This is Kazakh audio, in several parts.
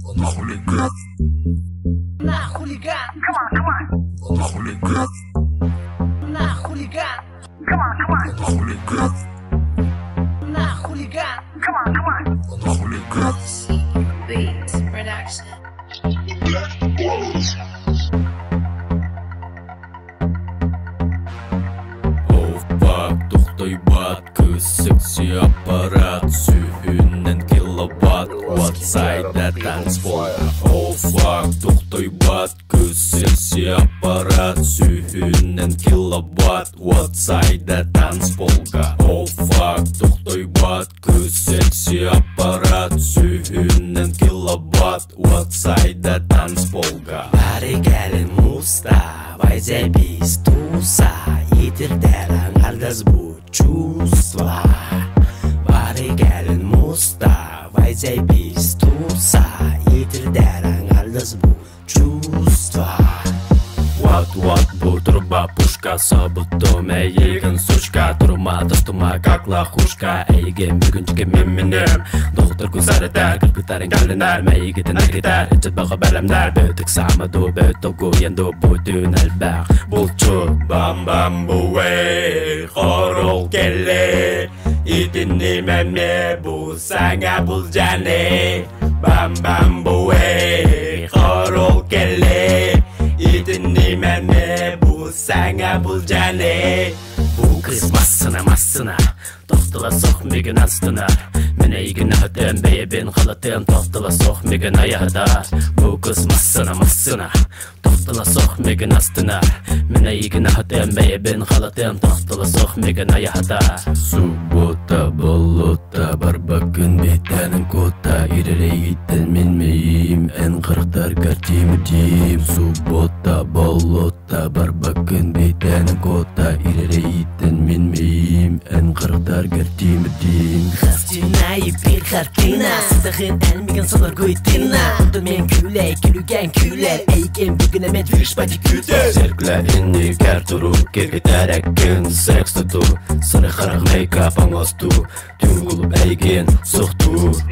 I'm a hooligan. Nah, hooligan. I'm a hooligan. Nah, hooligan. I'm a hooligan. Nah, hooligan. I'm a hooligan. Beats production. Oh fuck, тухтай бат секси аппарат сүйүнен киловатт outside that dance floor. Oh fuck, тухтай бат секси аппарат сүйүнен киловатт outside that dance floor. Oh fuck, тухтай бат секси аппарат сүйүнен киловатт outside that dance floor. Баригалин муста, вайзебис туса, итердеран ардас бу чувства. Баригалин муста, вайзебис туса, итердеран ардас бу чувства. Вот бу труба пушка, собуту мейген сучка, турма достума как лохушка, эйген бүгүнчүгө менем доктор күзарытар кыргытарын калынар мейгитин аргитар ичет бага баламдар бөтүк самаду бөтөгү янду бүтүн албак булчу бам бам буэй хорол келе итинни мене бу саңа бул жане бам бам буэй хорол келе итинни мене бу саңа бул жане бу кыз массына тоқтыла соқ меген астына мен ейген өтем бейбен қалатым тоқтыла соқ меген аядар бу кыз массына тоқтыла соқ меген астына мен ейген өтем бейбен қалатым тоқтыла соқ меген аядар суббота болота бар бакын бетенин кота ирелейтен мен мейим эн қырықтар картимы дим суббота болота бар бакын бетенин кота ирелейтен мен мейим эн қырықтар картимы дим Хастина и bir kartina Sıdığın elmegen solar goytina Burada men küley, külügen küler Eygen bugüne men vürşbati küter Zerkle inni kerturu Kergitereken seks tutu Sarı karak make-up angostu Tüm kulup eygen soğtu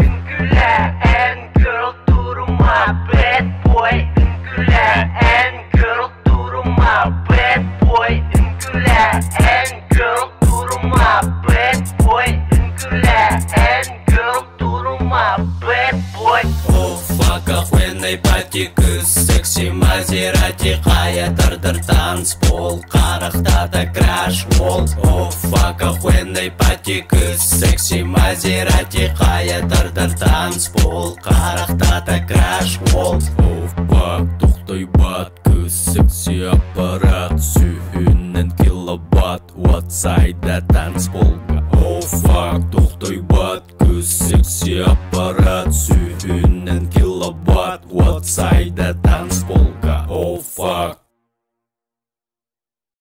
Üngüle en girl durma bad boy. Üngüle en girl durma bad boy. Üngüle en girl durma bad boy. Üngüle en girl durma bad boy. Oh fuck, охуенный пати кыз Секси Мазерати Кая дыр танцпол Қарақта да краш вол Oh fuck, охуенный пати кыз Секси Мазерати Кая дыр танцпол Қарақта да краш вол Oh fuck, тухтай бат кыз Секси аппарат сүйүнен киловатт outside that танцпол Oh fuck, тухтай бат кыз Секси аппарат сүйүнен киловатт outside that